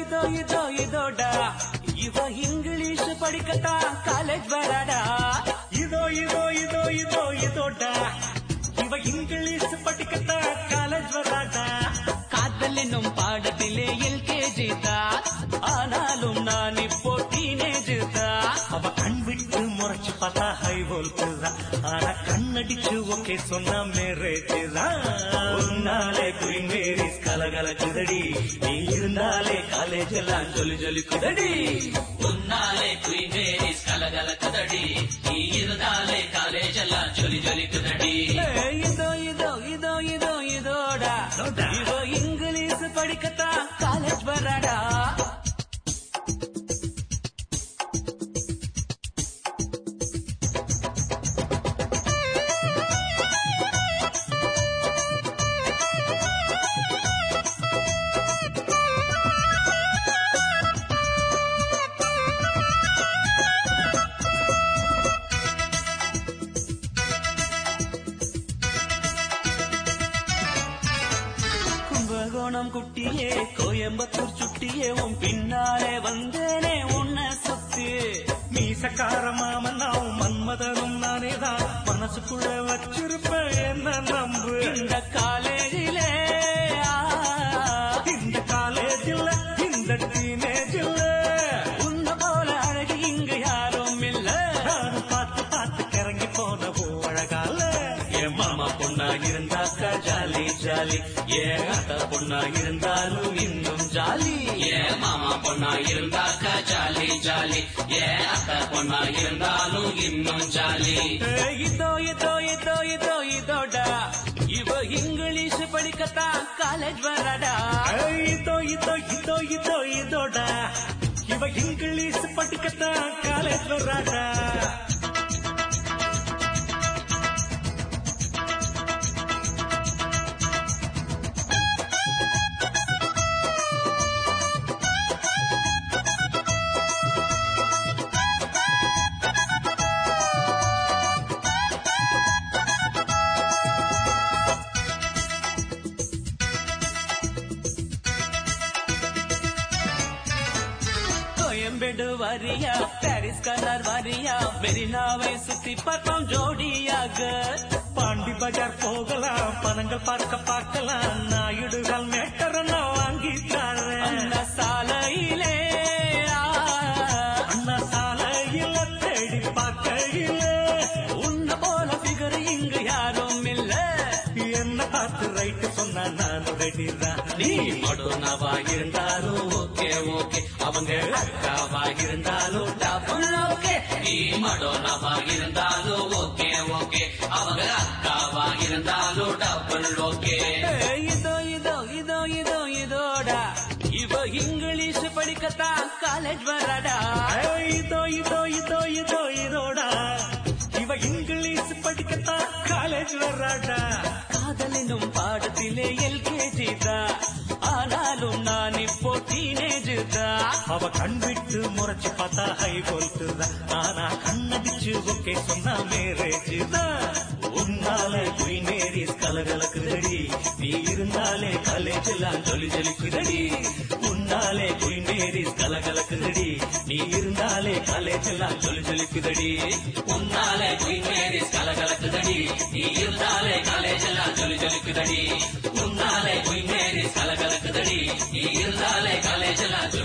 இதோடா இவ இங்கிலீஷ் படிக்கத்தான் காலேஜ் வராடா. இதோடா இவ இங்கிலீஷ் படிக்கத்தான் காலேஜ் வராடா. காதல் என்னும் பாடத்திலே எல்கேஜி தான், ஆனாலும் நான் இப்போ டீனேஜ் தான். அவ கண் விட்டு முறைச்சு பார்த்தா ஹை வோல்ட் தான், ஆனா கண்ணடிச்சு ஓகே சொன்னா மேரேஜ் தான். உன்னாலே குயின் மேரிஸ் கலகலக்குதடி, நீ இருந்தாலே காலேஜ் எல்லாம் சொல்லி சொல்லிக்குதடி. உன்னாலே குயின் மேரிஸ் கலகலக்குதடி, நீ இருந்தாலே காலேஜ் எல்லாம் சொல்லி சொல்லிக்குதடி. இதோடா இவ இங்கிலீஷ் படிக்கத்தான் காலேஜ் வராடா. கும்பகோணம் குட்டியே கோயம்புத்தூர் சுட்டியே உன் பின்னாலே வந்தேனே உன்னை சுத்தி. மீசக்கார மாமன் நான் மன்மதனும் நானேதான், மனசுக்குள்ள வச்சிருப்பேன் என்ன நம்பு. இந்த காலேஜிலே இந்த டீனேஜில் உன்ன போல அழகு இங்கு யாரும் இல்ல. நானும் பார்த்து கிறங்கி போன அழகால. என் மாமா பொண்ணா இருந்தாக்கா ஜாலி ஜாலி, ஏன் அக்கா பொண்ணா இருந்தாலும் இன்னும் ஜாலி. ஏன் மாமா பொண்ணா இருந்தாக்க ஜாலி ஜாலி, ஏன் அக்கா பொண்ணா இருந்தாலும் இன்னும் ஜாலி. இதோடா இவ இங்கிலீஷ் படிக்கத்தான் காலேஜ் வராடா. இதோடா இவ இங்கிலீஷ் படிக்கத்தான் காலேஜ் வராடா. கோயம்பேடு வரியா, பாரிஸ் கலர் வரியா, மெரினாவை சுத்தி பார்த்தோம் ஜோடியாக. பாண்டி பஜார் போகலாம், பணங்கள் பார்க்கலாம், நாயுடுகள் மேட்டர் நான் வாங்கி தரேன். அண்ணா சாலையிலே தேடி பார்க்கையில உன்ன போல பிகர் இங்கு யாரும் இல்ல. என்ன பார்த்து ரைட்டு சொன்னா நான் ரெடிதான். நீ மடோனாவா இருந்தாலும் ஓகே ஓகே, அவங்க அக்காவா இருந்தாலும் டபுள் ஓகே. நீ மடோனாவா இருந்தாலும் ஓகே ஓகே, அவங்க அக்காவா இருந்தாலும் டபுள் ஓகே. இதோடா இவ இங்கிலீஷ் படிக்கத்தான் காலேஜ் வராடா. இதோடா இவ இங்கிலீஷ் படிக்கத்தான் காலேஜ் வராடா. காதல் என்னும் பாடத்திலே எல்கேஜி தான், ஆனாலும் நான் இப்போ டீனேஜ் தான். அவ கண் விட்டு முறைச்சு பார்த்தா ஹை வோல்ட் தான், ஆனா கண்ணடிச்சு ஓகே சொன்னா மேரேஜ் தான். உன்னாலே குயின் மேரிஸ் கலகலக்குதடி, நீ இருந்தாலே காலேஜ் எல்லாம் சொல்லி சொல்லிக்குதடி. உன்னாலே குயின் மேரிஸ் கலகலக்குதடி, நீ இருந்தாலே காலேஜ் எல்லாம் சொல்லி சொல்லிக்குதடி. உன்னாலே குயின் மேரிஸ் கலகலக்குதடி, நீ இருந்தாலே காலேஜ் எல்லாம் சொல்லி சொல்லிக்குதடி. உன்னாலே குயின் மேரிஸ் கலகலக்குதடி, நீ இருந்தாலே காலேஜ் எல்லாம்